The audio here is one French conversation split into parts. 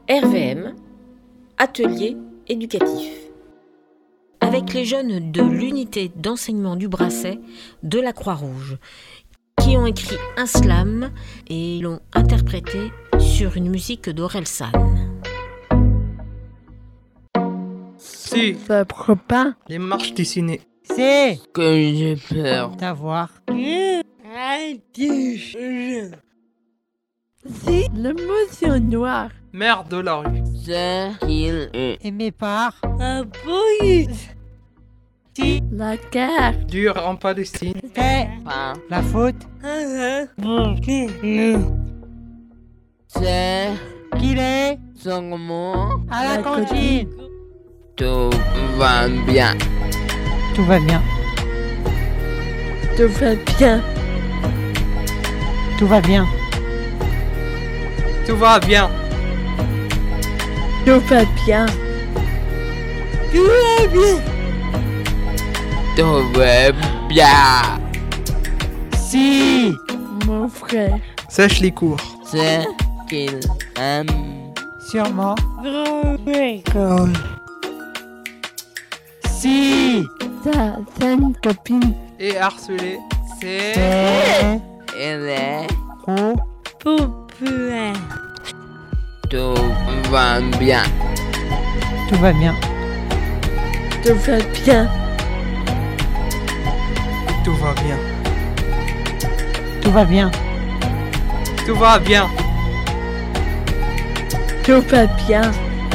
RVM, atelier éducatif. Avec les jeunes de l'unité d'enseignement du Brasset de la Croix-Rouge, qui ont écrit un slam et l'ont interprété sur une musique d'Orelsan. Si, Ça prend pas. les marches dessinées. C'est que j'ai peur. d'avoir. Si, l'émotion noire. Mère de la rue. C'est qu'il est Aimé par. Si, la guerre. Dur en Palestine. C'est pas. la faute C'est qu'il est son mot. à la La cantine. Tout va bien. Tout va bien. Tout va bien. Tout va bien. Tout va bien. Tout va bien. Tout va bien. Si Mon frère. Sèche les cours. C'est qu'il aime. sûrement. Si T'as une copine. Et harcelé. C'est... c'est Il est. trop Populaire. Tout va bien. tout va bien. Tout va bien. Tout va bien. Tout va bien. Tout va bien. Tout va bien.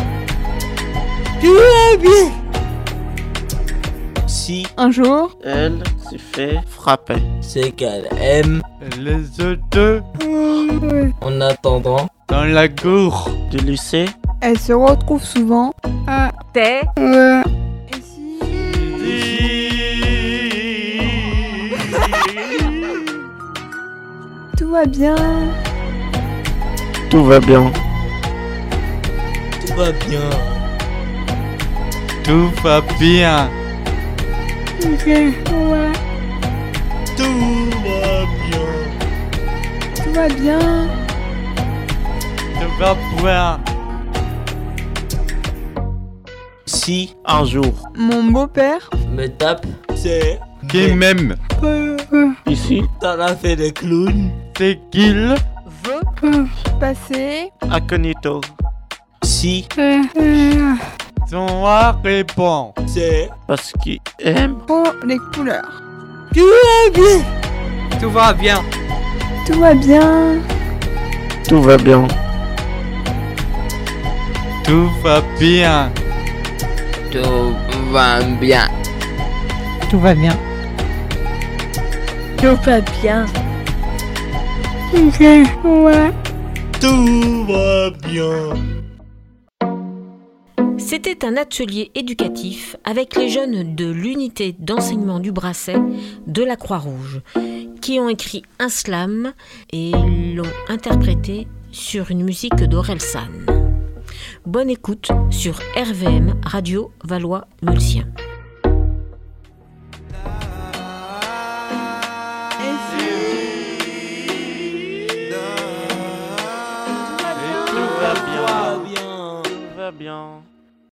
Si Un jour, elle se fait frapper, c'est qu'elle aime Les autres en attendant dans la cour. du lycée. elle se retrouve souvent à T'es tout va bien. Tout va bien. Tout va bien. Tout va bien. Ouais. Tout va bien. Tout va bien. Tout va bien. Si un jour Mon beau-père. me tape, c'est Qui m'aime, ici. T'en as fait des clowns. c'est qu'il Passer. Incognito. Si son noir répond. c'est parce qu'il aime. Oh, les couleurs. Tout va bien. Tout va bien. Tout va bien. Tout va bien. Tout va bien. Tout va bien. Tout va bien. Ouais. Tout va bien. C'était un atelier éducatif avec les jeunes de l'unité d'enseignement du Brasset de la Croix-Rouge, qui ont écrit un slam et l'ont interprété sur une musique d'Orelsan. Bonne écoute sur RVM Radio Valois-Mulsien.